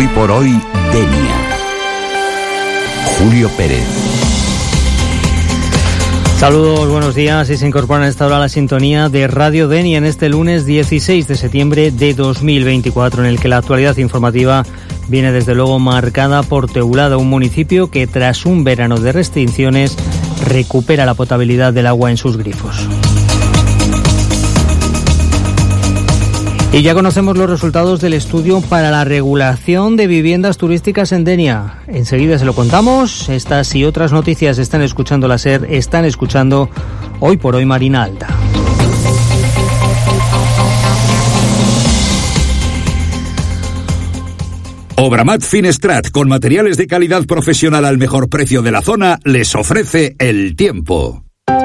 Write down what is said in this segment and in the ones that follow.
Hoy por hoy, Denia. Julio Pérez. Saludos, buenos días, y se incorporan a esta hora a la sintonía de Radio Denia en este lunes 16 de septiembre de 2024, en el que la actualidad informativa viene desde luego marcada por Teulada, un municipio que tras un verano de restricciones recupera la potabilidad del agua en sus grifos. Y ya conocemos los resultados del estudio para la regulación de viviendas turísticas en Denia. Enseguida se lo contamos. Estas y otras noticias están escuchando la SER, están escuchando Hoy por Hoy Marina Alta. Obramat Finestrat, con materiales de calidad profesional al mejor precio de la zona, les ofrece el tiempo.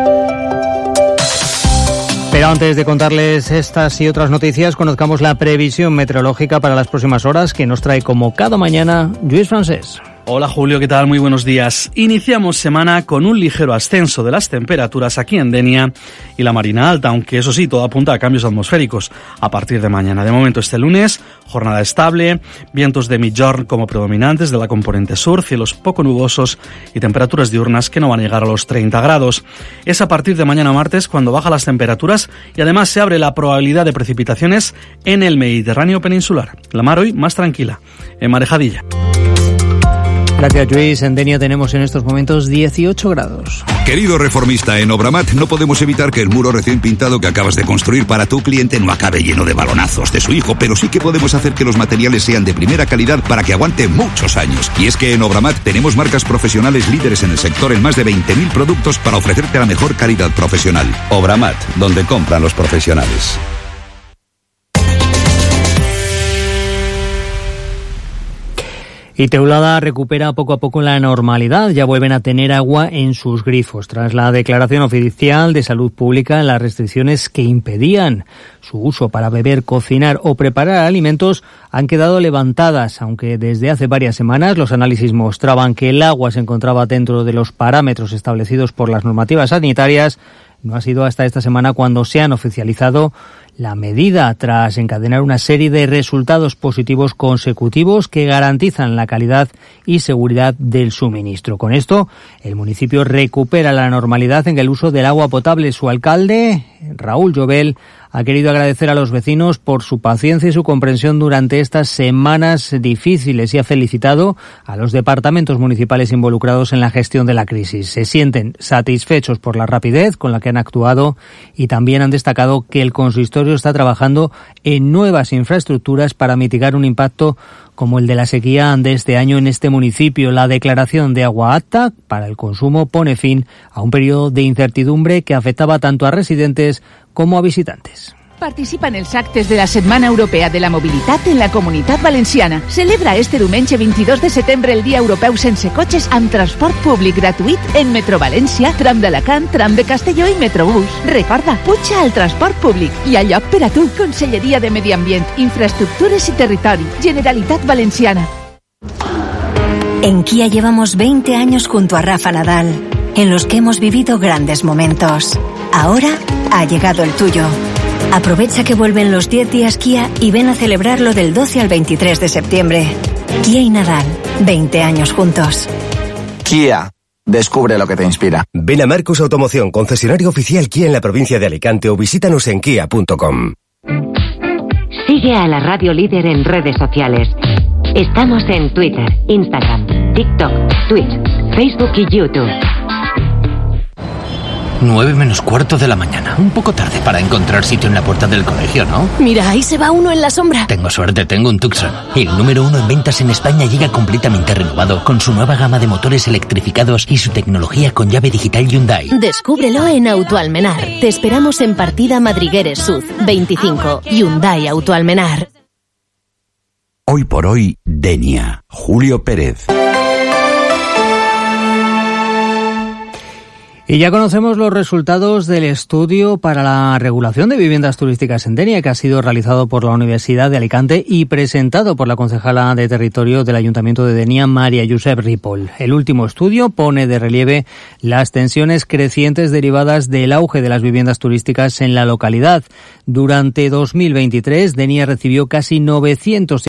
Pero antes de contarles estas y otras noticias, conozcamos la previsión meteorológica para las próximas horas que nos trae como cada mañana Lluís Francés. Hola Julio, ¿qué tal? Muy buenos días. Iniciamos semana con un ligero ascenso de las temperaturas aquí en Denia y la Marina Alta, aunque eso sí, todo apunta a cambios atmosféricos a partir de mañana. De momento este lunes, jornada estable, vientos de migjorn como predominantes de la componente sur, cielos poco nubosos y temperaturas diurnas que no van a llegar a los 30 grados. Es a partir de mañana martes cuando bajan las temperaturas y además se abre la probabilidad de precipitaciones en el Mediterráneo peninsular. La mar hoy más tranquila, en Marejadilla. Gracias, Lluís. En Denia tenemos en estos momentos 18 grados. Querido reformista, en Obramat no podemos evitar que el muro recién pintado que acabas de construir para tu cliente no acabe lleno de balonazos de su hijo, pero sí que podemos hacer que los materiales sean de primera calidad para que aguante muchos años. Y es que en Obramat tenemos marcas profesionales líderes en el sector en más de 20.000 productos para ofrecerte la mejor calidad profesional. Obramat, donde compran los profesionales. Y Teulada recupera poco a poco la normalidad. Ya vuelven a tener agua en sus grifos. Tras la declaración oficial de salud pública, las restricciones que impedían su uso para beber, cocinar o preparar alimentos han quedado levantadas, aunque desde hace varias semanas los análisis mostraban que el agua se encontraba dentro de los parámetros establecidos por las normativas sanitarias. No ha sido hasta esta semana cuando se han oficializado la medida, tras encadenar una serie de resultados positivos consecutivos que garantizan la calidad y seguridad del suministro. Con esto, el municipio recupera la normalidad en el uso del agua potable. Su alcalde, Raúl Llobel, ha querido agradecer a los vecinos por su paciencia y su comprensión durante estas semanas difíciles y ha felicitado a los departamentos municipales involucrados en la gestión de la crisis. Se sienten satisfechos por la rapidez con la que han actuado y también han destacado que el consistorio está trabajando en nuevas infraestructuras para mitigar un impacto como el de la sequía de este año en este municipio. La declaración de agua apta para el consumo pone fin a un periodo de incertidumbre que afectaba tanto a residentes como a visitantes. Participa en els actes de la Setmana Europea de la Mobilitat en la Comunitat Valenciana. Celebra este diumenge 22 de setembre el Dia Europeu sense cotxes amb transport públic gratuït en Metro València, tram d'Alacant, tram de Castelló i Metrobús. Recorda, puja al transport públic. Hi ha lloc per a tu. Conselleria de Medi Ambient, Infraestructures y Territori, Generalitat Valenciana. En Kia llevamos 20 años junto a Rafa Nadal, en los que hemos vivido grandes momentos. Ahora ha llegado el tuyo. Aprovecha que vuelven los 10 días Kia y ven a celebrarlo del 12 al 23 de septiembre. Kia y Nadal, 20 años juntos. Kia, descubre lo que te inspira. Ven a Marcos Automoción, concesionario oficial Kia en la provincia de Alicante, o visítanos en kia.com. Sigue a la Radio Líder en redes sociales. Estamos en Twitter, Instagram, TikTok, Twitch, Facebook y YouTube. 9 menos cuarto de la mañana. Un poco tarde para encontrar sitio en la puerta del colegio, ¿no? Mira, ahí se va uno en la sombra. Tengo suerte, tengo un Tucson. El número 1 en ventas en España llega completamente renovado con su nueva gama de motores electrificados y su tecnología con llave digital Hyundai. Descúbrelo en Autoalmenar. Te esperamos en Partida Madrigueres Sud, 25. Hyundai Autoalmenar. Hoy por hoy, Denia. Julio Pérez. Y ya conocemos los resultados del estudio para la regulación de viviendas turísticas en Denia, que ha sido realizado por la Universidad de Alicante y presentado por la concejala de Territorio del Ayuntamiento de Denia, María Josep Ripoll. El último estudio pone de relieve las tensiones crecientes derivadas del auge de las viviendas turísticas en la localidad. Durante 2023, Denia recibió casi 900